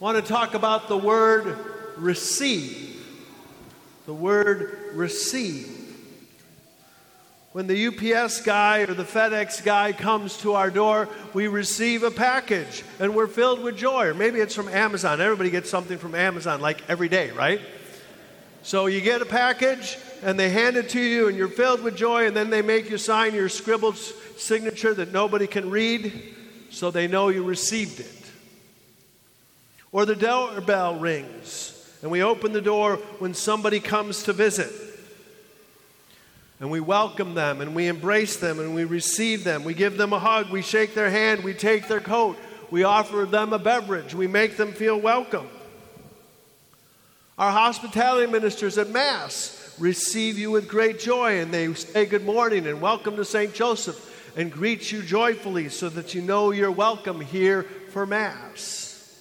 want to talk about the word receive. The word receive. When the UPS guy or the FedEx guy comes to our door, we receive a package and we're filled with joy. Or maybe it's from Amazon. Everybody gets something from Amazon like every day, right? So you get a package and they hand it to you and you're filled with joy, and then they make you sign your scribbled signature that nobody can read so they know you received it. Or the doorbell rings and we open the door when somebody comes to visit. And we welcome them and we embrace them and we receive them. We give them a hug, we shake their hand, we take their coat, we offer them a beverage, we make them feel welcome. Our hospitality ministers at Mass receive you with great joy, and they say good morning and welcome to St. Joseph and greet you joyfully so that you know you're welcome here for Mass.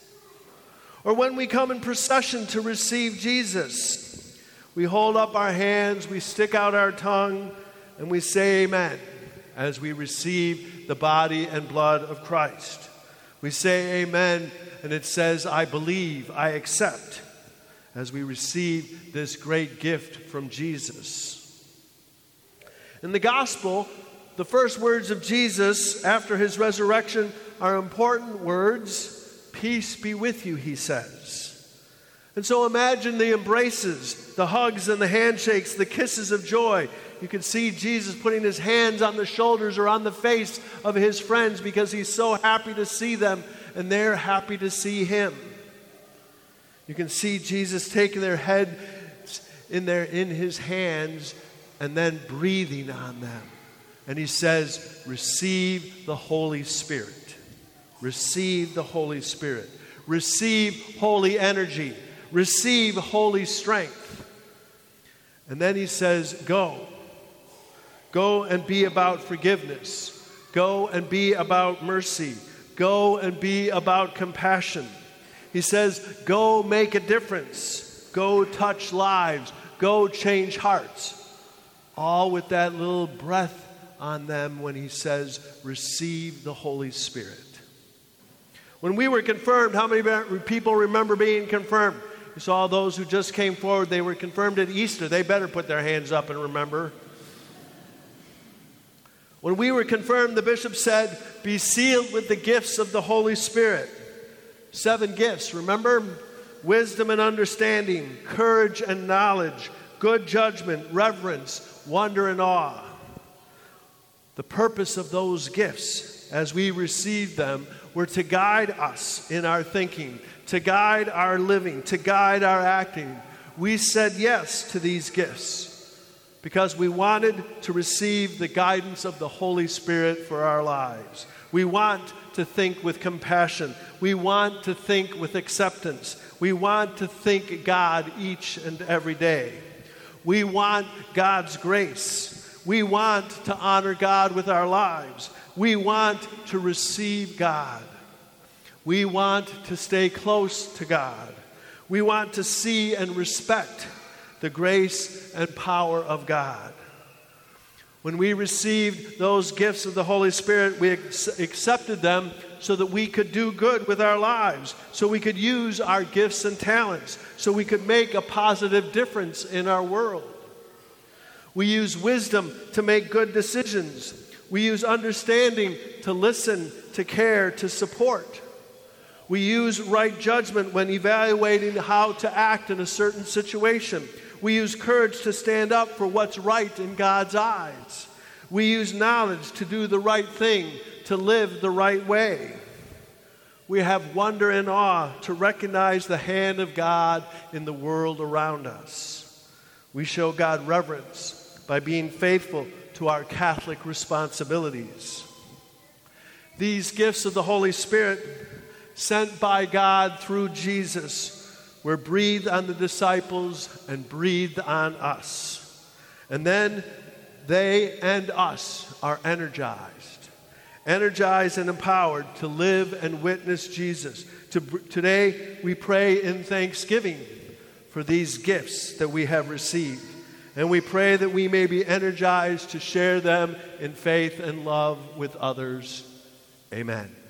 Or when we come in procession to receive Jesus, we hold up our hands, we stick out our tongue, and we say amen as we receive the body and blood of Christ. We say amen, and it says, I believe, I accept, as we receive this great gift from Jesus. In the gospel, the first words of Jesus after his resurrection are important words. Peace be with you, he says. And so imagine the embraces, the hugs and the handshakes, the kisses of joy. You can see Jesus putting his hands on the shoulders or on the face of his friends because he's so happy to see them and they're happy to see him. You can see Jesus taking their head in his hands and then breathing on them. And he says, receive the Holy Spirit. Receive the Holy Spirit. Receive holy energy. Receive holy strength. And then he says, go. Go and be about forgiveness. Go and be about mercy. Go and be about compassion. He says, go make a difference. Go touch lives. Go change hearts. All with that little breath on them when he says, receive the Holy Spirit. When we were confirmed, how many people remember being confirmed? You saw those who just came forward. They were confirmed at Easter. They better put their hands up and remember. When we were confirmed, the bishop said, be sealed with the gifts of the Holy Spirit. 7 gifts, remember? Wisdom and understanding, courage and knowledge, good judgment, reverence, wonder and awe. The purpose of those gifts, as we receive them, were to guide us in our thinking, to guide our living, to guide our acting. We said yes to these gifts because we wanted to receive the guidance of the Holy Spirit for our lives. We want to think with compassion. We want to think with acceptance. We want to think God each and every day. We want God's grace. We want to honor God with our lives. We want to receive God. We want to stay close to God. We want to see and respect the grace and power of God. When we received those gifts of the Holy Spirit, we accepted them so that we could do good with our lives, so we could use our gifts and talents, so we could make a positive difference in our world. We use wisdom to make good decisions. We use understanding to listen, to care, to support. We use right judgment when evaluating how to act in a certain situation. We use courage to stand up for what's right in God's eyes. We use knowledge to do the right thing, to live the right way. We have wonder and awe to recognize the hand of God in the world around us. We show God reverence by being faithful to our Catholic responsibilities. These gifts of the Holy Spirit, sent by God through Jesus, were breathed on the disciples and breathed on us. And then they and us are energized and empowered to live and witness Jesus. Today we pray in thanksgiving for these gifts that we have received. And we pray that we may be energized to share them in faith and love with others. Amen.